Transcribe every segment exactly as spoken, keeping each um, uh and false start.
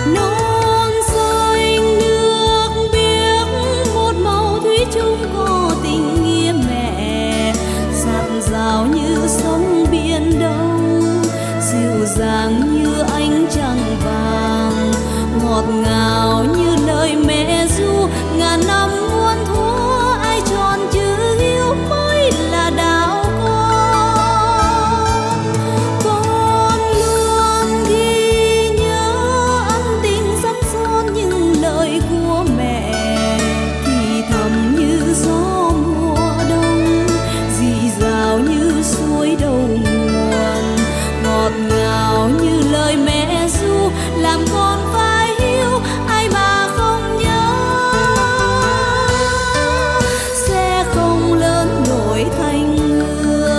Non xanh nước biếc một màu thủy chung có tình nghĩa mẹ, dạt dào như sông biển đông, dịu dàng như ánh trăng vàng, ngọt ngào như lời mẹ ru. Ngàn năm muôn thuở ai tròn chữ yêu mới là đạo con. Con luôn ghi nhớ ân tình sắt son những lời của mẹ, thì thầm như gió mùa đông, dì dào như suối đầu nguồn, ngọt ngào như lời mẹ ru. Làm con phải hiểu ai mà không nhớ, sẽ không lớn nổi thành người.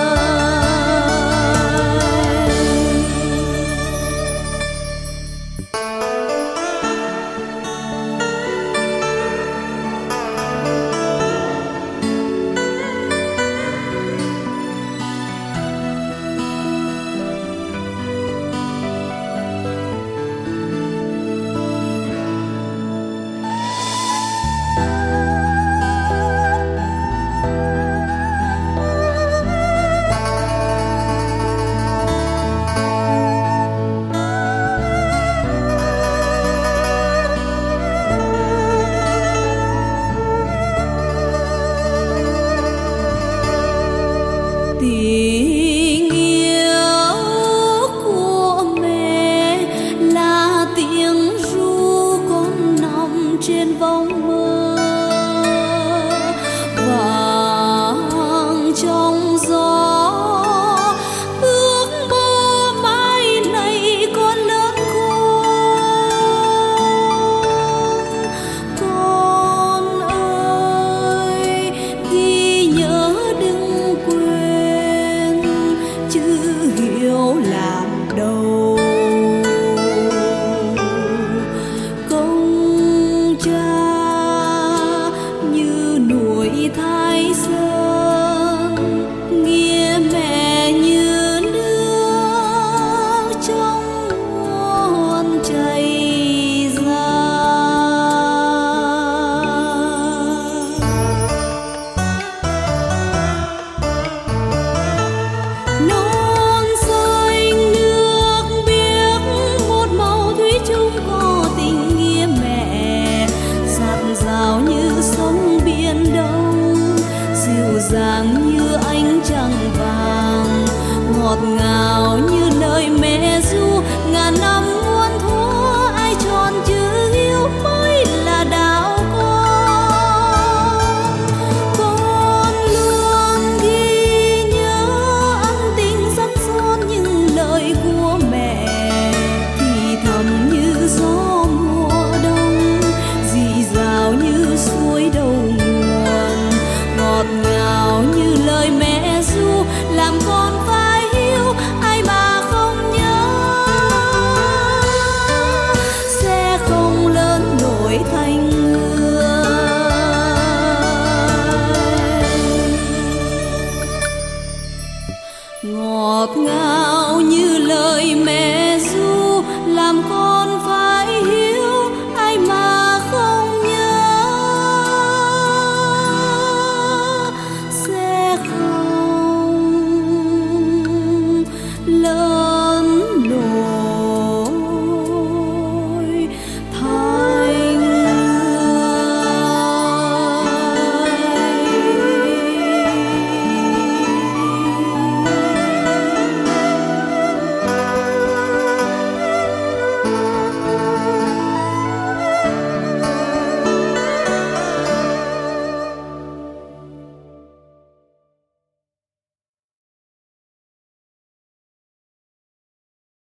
Tình yêu của mẹ là tiếng ru con nằm trên vòng mơ, vàng trong gió ước mơ mai này con lớn khôn. Con ơi ghi nhớ đừng quên chữ hiếu làm đầu, công cha như núi Thái Sơn, nghĩa mẹ như nước trong nguồn chảy ra. Non xanh nước biếc một màu thủy chung có tình nghĩa mẹ, dạt dào như sông biển đông, dịu dàng như ánh trăng vàng, ngọt ngào như lời mẹ